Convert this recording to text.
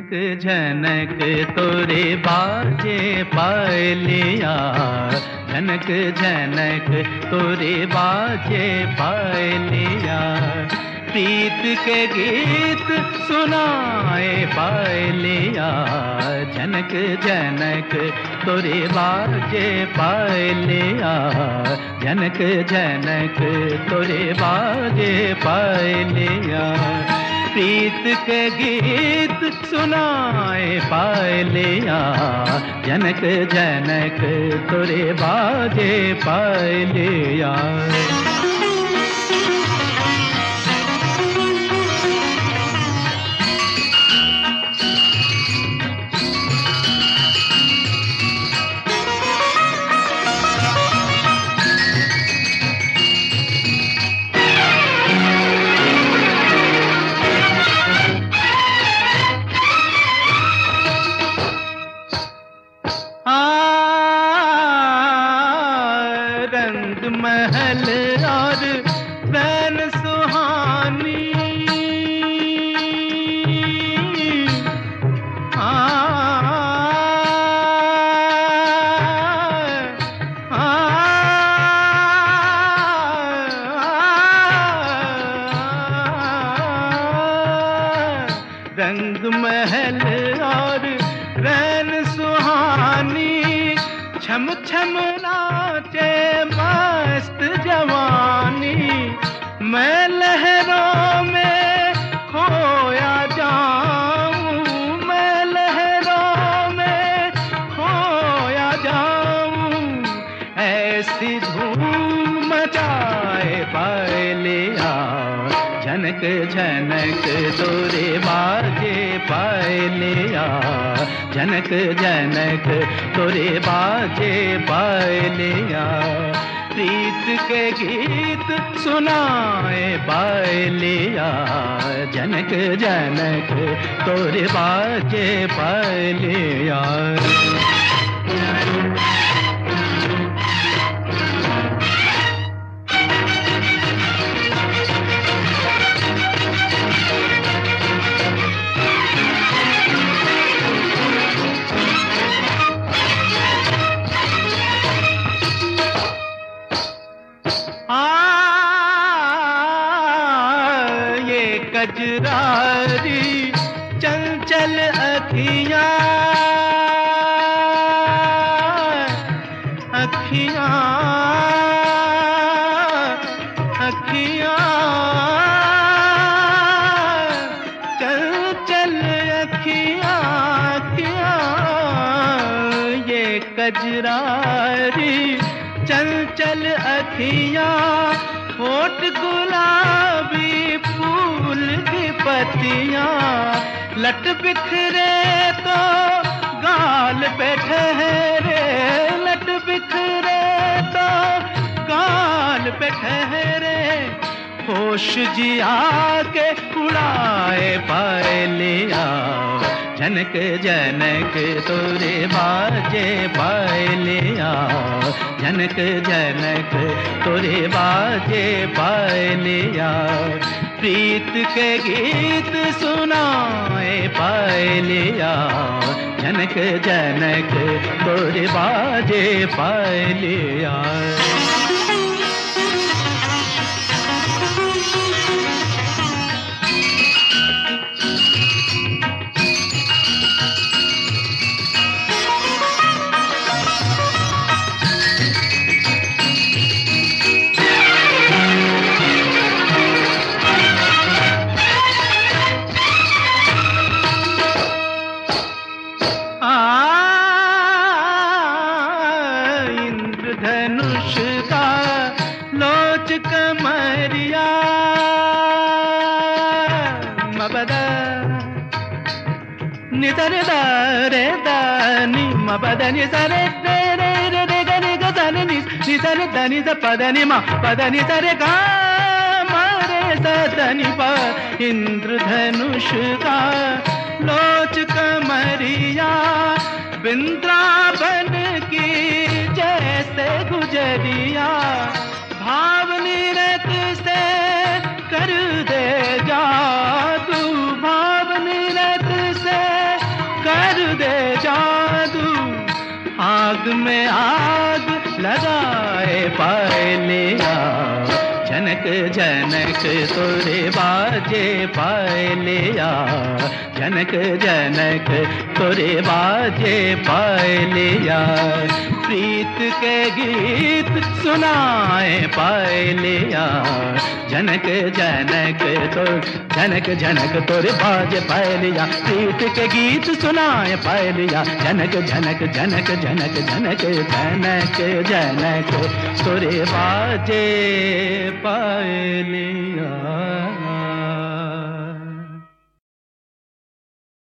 झनक झनक तोरे बाजे पायलिया, झनक झनक तोरे बाजे पायलिया। प्रीत के गीत सुनाए पायलिया, झनक झनक तोरे बाजे पायलिया, झनक झनक तोरे बाजे पायलिया। प्रीत के गीत सुनाए पायलिया, झनक झनक तोरे बाजे पायलिया। रंग महल और बैन सुहानी, रंग महल और रैन सुहानी। छम छम नाचे मस्त जवानी, मैं लहरों में खोया जाऊं, मैं लहरों में खोया जाऊं। ऐसी धूम मचाए पायलिया, झनक झनक तोरे बाजे पायलिया, झनक झनक तोरे बाजे पायलिया। प्रीत के गीत सुनाए पायलिया, झनक झनक तोरे बाजे पायलिया। ये कजरारी चंचल अखियाँ, अखियाँ अखियाँ चंचल अखियाँ, अखियाँ ये कजरारी चंचल अखियाँ। होठ गुलाबी फूल की पत्तियाँ, लट बिखरे तो गाल पे ठहरे, लट बिखरे तो गाल पे ठहरे। होश जिया के उड़ाए पायलिया, झनक झनक तोरे बाजे पायलिया, झनक झनक तोरे बाजे पायलिया। प्रीत के गीत सुनाए पायलिया, झनक झनक तोरे बाजे पायलिया। इंद्रधनुष का लोच कमरिया, मबदा नितरे दारे दानी मबदनी सरे रे रे रे रे गनि गदनि नितरे दनि द पदनि मा पदनि सरे गा मारे सदनि पा। इंद्रधनुष का लोच कमरिया, वृंदावन की जैसे गुजरिया। भावनी रत से कर दे जादू, भावनी रत से लगाए पायलिया जनक जनक तोरे बाजे पायलिया जनक जनक तोरे बाजे पायलिया प्रीत के गीत सुनाए पायलिया जनक जनक तो जनक जनक तोरे बाजे पायलिया प्रीत के गीत सुनाए पायलिया जनक जनक जनक जनक जनक जनक जनक तोरे बाजे पायलिया।